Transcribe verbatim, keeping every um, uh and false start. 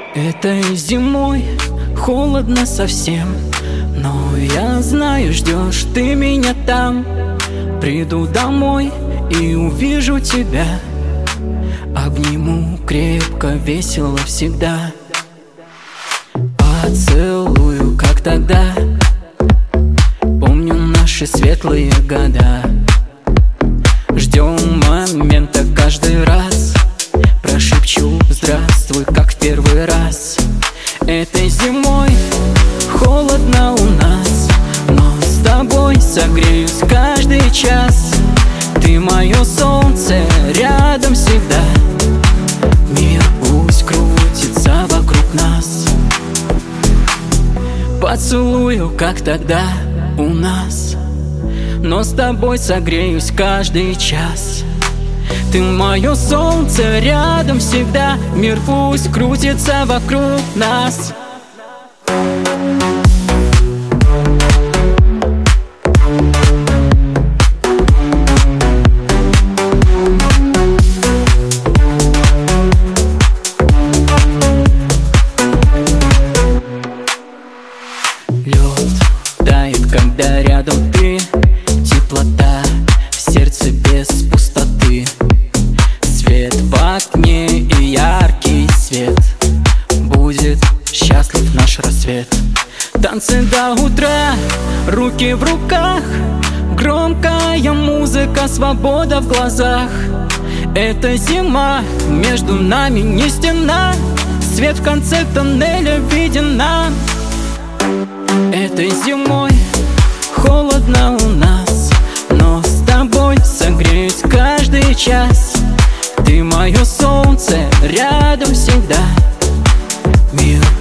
Этой зимой холодно совсем, но я знаю, ждешь ты меня там. Приду домой и увижу тебя, обниму крепко, весело всегда. Поцелую, как тогда, помню наши светлые года. Ждем момента каждый раз, прошепчу здравствуй, как в первый раз. Этой зимой холодно у нас, но с тобой согреюсь каждый час. Ты мое солнце, рядом всегда. Мир пусть крутится вокруг нас. Поцелую, как тогда у нас, но с тобой согреюсь каждый час. Ты мое солнце, рядом всегда. Мир пусть крутится вокруг нас. Лед тает, когда рядом ты. Теплота в сердце без пустоты. Свет в окне и яркий свет. Будет счастлив наш рассвет. Танцы до утра, руки в руках. Громкая музыка, свобода в глазах. Это зима, между нами не стена. Свет в конце тоннеля виден нам. Этой зимой холодно у нас, но с тобой согреюсь каждый час. Ты мое солнце, рядом всегда. Мир